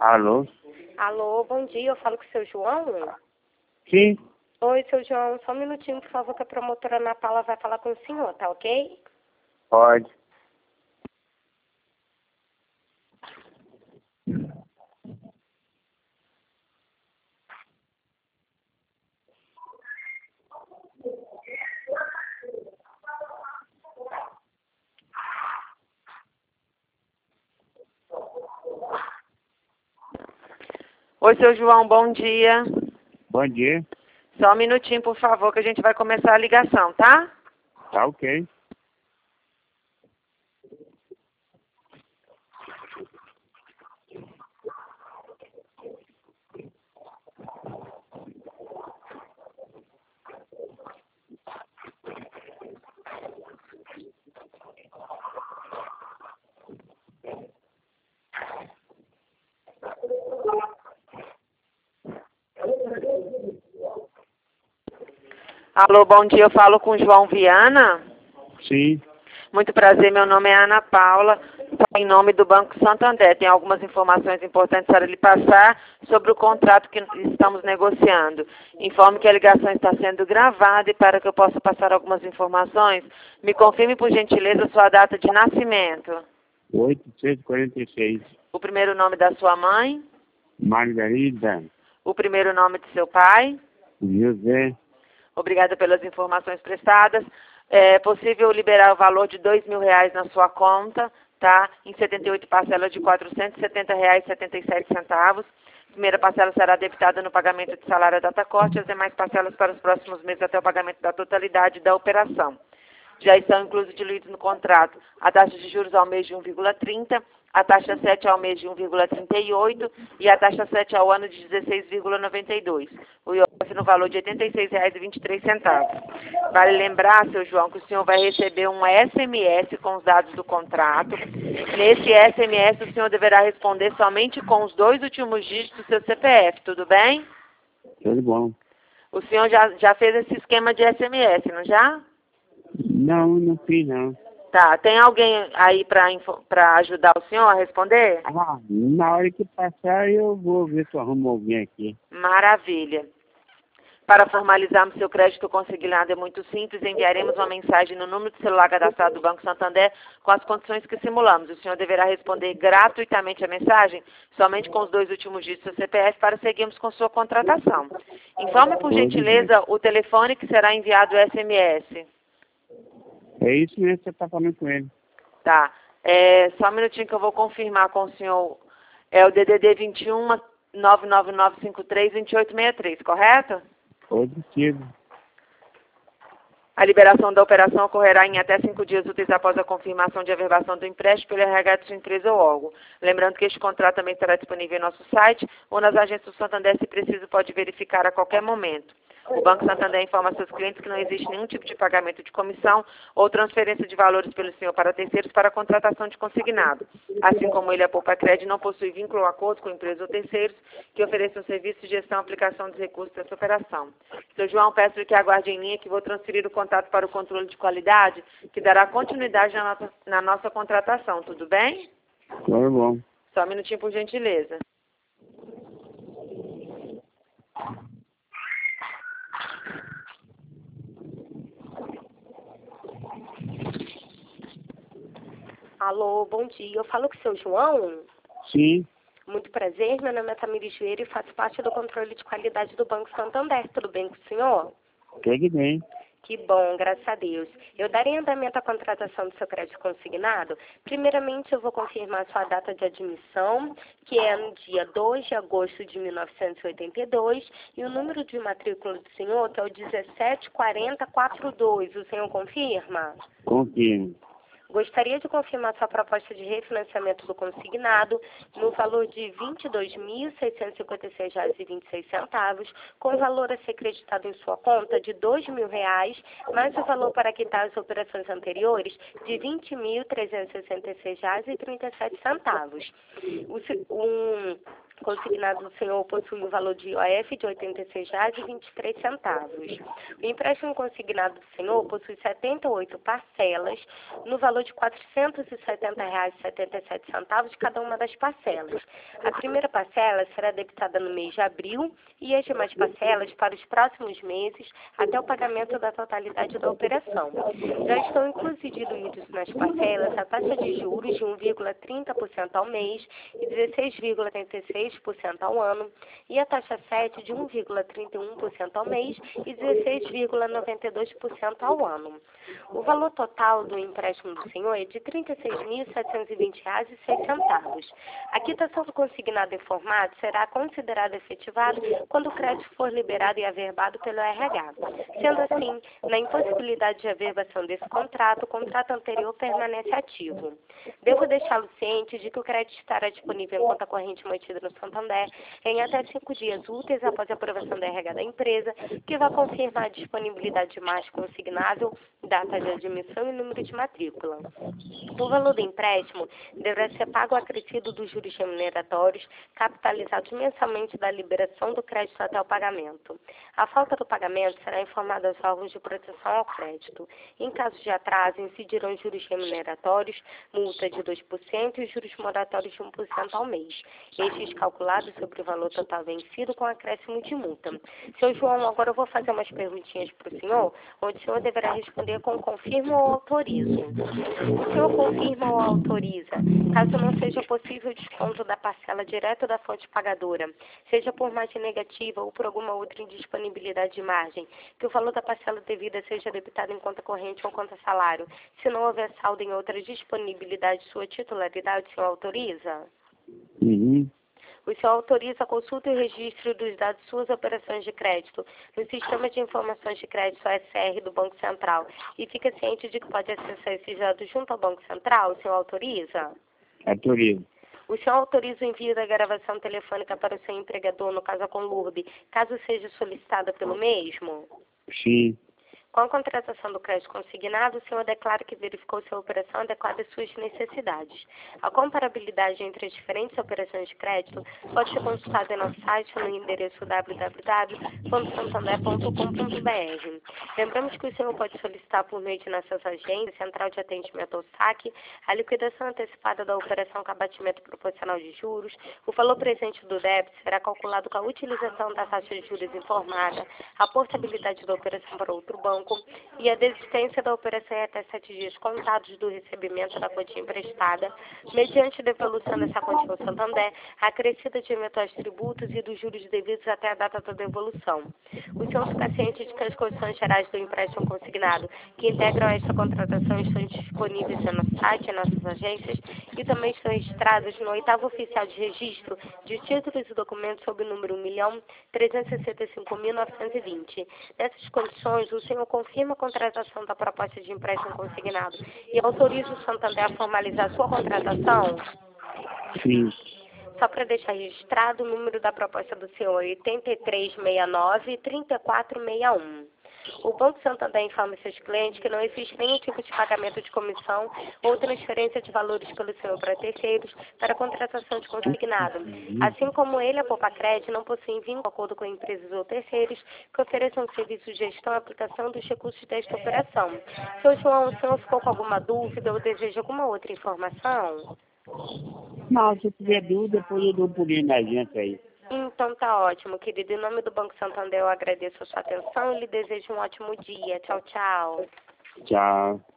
Alô? Alô, bom dia, eu falo com o seu João? Sim, Oi, seu João, só um minutinho, por favor, que a promotora Ana Paula vai falar com o senhor, tá ok? pode. Oi, seu João, bom dia. Bom dia. Só um minutinho, por favor, que a gente vai começar a ligação, tá? Tá ok. Alô, bom dia, eu falo com o João Viana. Sim, Muito prazer, meu nome é Ana Paula, em nome do Banco Santander. Tem algumas informações importantes para lhe passar sobre o contrato que estamos negociando. Informe que a ligação está sendo gravada e para que eu possa passar algumas informações, me confirme, por gentileza, sua data de nascimento. 846. O primeiro nome da sua mãe, Margarida. o primeiro nome de seu pai. José. Obrigada pelas informações prestadas. É possível liberar o valor de R$ 2.000 na sua conta, tá? Em 78 parcelas de R$ 470,77. Primeira parcela será debitada no pagamento de salário à data corte, as demais parcelas para os próximos meses até o pagamento da totalidade da operação. Já estão inclusos diluídos no contrato a taxa de juros ao mês de 1,30, a taxa 7 ao mês de 1,38 e a taxa 7 ao ano de 16,92. O IOF no valor de R$ 86,23. Vale lembrar, seu João, que o senhor vai receber um SMS com os dados do contrato. Nesse SMS, o senhor deverá responder somente com os 2 últimos dígitos do seu CPF, tudo bem? Tudo bom. O senhor já fez esse esquema de SMS, não já? Não fiz não. Tá, tem alguém aí para ajudar o senhor a responder? Ah, na hora que passar eu vou ver se eu arrumo alguém aqui. Maravilha. Para formalizarmos seu crédito consignado é muito simples, enviaremos uma mensagem no número de celular cadastrado do Banco Santander com as condições que simulamos. O senhor deverá responder gratuitamente a mensagem, somente com os 2 últimos dígitos do CPF, para seguirmos com sua contratação. Informe, por gentileza, o telefone que será enviado o SMS. É isso mesmo que você está falando com ele. Tá. Só um minutinho que eu vou confirmar com o senhor. É o DDD 21 99953 2863, correto? Positivo. A liberação da operação ocorrerá em até 5 dias úteis após a confirmação de averbação do empréstimo pelo RH de sua empresa ou órgão. Lembrando que este contrato também estará disponível em nosso site ou nas agências do Santander, se preciso, pode verificar a qualquer momento. O Banco Santander informa a seus clientes que não existe nenhum tipo de pagamento de comissão ou transferência de valores pelo senhor para terceiros para a contratação de consignado. Assim como ele, a Poupa Crédito, não possui vínculo ou acordo com empresas ou terceiros que ofereçam serviço de gestão e aplicação dos recursos dessa operação. Seu João, peço que aguarde em linha que vou transferir o contato para o controle de qualidade, que dará continuidade na nossa contratação. Tudo bem? Tudo bom. Só um minutinho, por gentileza. Alô, bom dia, eu falo com o seu João? Sim, Muito prazer, meu nome é Tamires Vieira e faço parte do controle de qualidade do Banco Santander. Tudo bem com o senhor? tudo bem. Que bom, graças a Deus. Eu darei andamento à contratação do seu crédito consignado. Primeiramente, eu vou confirmar sua data de admissão, que é no dia 2 de agosto de 1982, e o número de matrícula do senhor, que é o 174042. O senhor confirma? Confirmo. Gostaria de confirmar sua proposta de refinanciamento do consignado no valor de R$ 22.656,26, com o valor a ser creditado em sua conta de R$ 2.000, mais o valor para quitar as operações anteriores de R$ 20.366,37. consignado do senhor possui um valor de IOF de R$ 86,23. O empréstimo consignado do senhor possui 78 parcelas no valor de R$ 470,77 cada uma das parcelas. A primeira parcela será debitada no mês de abril e as demais parcelas para os próximos meses até o pagamento da totalidade da operação. Já estão incluídos nas parcelas a taxa de juros de 1,30% ao mês e 16,36% ao ano e a taxa 7 de 1,31% ao mês e 16,92% ao ano. O valor total do empréstimo do senhor é de R$ 36.720,06. A quitação do consignado informado será considerada efetivada quando o crédito for liberado e averbado pelo RH. Sendo assim, na impossibilidade de averbação desse contrato, o contrato anterior permanece ativo. Devo deixá-lo ciente de que o crédito estará disponível em conta corrente mantida no Santander em até 5 dias úteis após a aprovação da RH da empresa, que vai confirmar a disponibilidade de margem consignável, data de admissão e número de matrícula. O valor do empréstimo deverá ser pago acrescido dos juros remuneratórios, capitalizados mensalmente da liberação do crédito até o pagamento. A falta do pagamento será informada aos órgãos de proteção ao crédito. Em caso de atraso, incidirão juros remuneratórios, multa de 2% e juros moratórios de 1% ao mês. Estes calculados sobre o valor total vencido com acréscimo de multa. Seu João, agora eu vou fazer umas perguntinhas para o senhor, onde o senhor deverá responder com confirmo ou autorizo. O senhor confirma ou autoriza, caso não seja possível o desconto da parcela direto da fonte pagadora, seja por margem negativa ou por alguma outra indisponibilidade de margem, que o valor da parcela devida seja debitado em conta corrente ou conta salário. Se não houver saldo em outra disponibilidade de sua titularidade, o senhor autoriza? Uhum. O senhor autoriza a consulta e o registro dos dados de suas operações de crédito no Sistema de Informações de Crédito OSR do Banco Central e fica ciente de que pode acessar esses dados junto ao Banco Central? O senhor autoriza? Autorizo. O senhor autoriza o envio da gravação telefônica para o seu empregador, no caso a Conlurb, caso seja solicitada pelo mesmo? Sim. Com a contratação do crédito consignado, o senhor declara que verificou se a operação adequada às suas necessidades. A comparabilidade entre as diferentes operações de crédito pode ser consultada em nosso site no endereço www.santander.com.br. Lembramos que o senhor pode solicitar por meio de nossas agências, central de atendimento ao saque, a liquidação antecipada da operação com abatimento proporcional de juros. O valor presente do débito será calculado com a utilização da taxa de juros informada, a portabilidade da operação para outro banco, e a desistência da operação em até 7 dias contados do recebimento da quantia emprestada, mediante devolução dessa quantia ao Santander, acrescida de eventuais tributos e dos juros devidos até a data da devolução. O senhor fica ciente de que as condições gerais do empréstimo consignado que integram esta contratação estão disponíveis no nosso site, em nossas agências, e também estão registradas no 8º Oficial de Registro de Títulos e Documentos sob o número 1.365.920. Nessas condições, o senhor confirma a contratação da proposta de empréstimo consignado e autoriza o Santander a formalizar sua contratação? Sim. Só para deixar registrado, o número da proposta do senhor é 8369-3461. O Banco Santander informa seus clientes que não existe nenhum tipo de pagamento de comissão ou transferência de valores pelo senhor para terceiros para a contratação de consignado. Assim como ele, a Poupa Crédito, não possui vínculo de acordo com empresas ou terceiros que ofereçam serviços de gestão e aplicação dos recursos desta operação. Seu João, o senhor ficou com alguma dúvida ou deseja alguma outra informação? Não, se tiver dúvida, depois eu dou um pulinho na agência aí. Então tá ótimo, querido. Em nome do Banco Santander eu agradeço a sua atenção e lhe desejo um ótimo dia. Tchau, tchau. Tchau.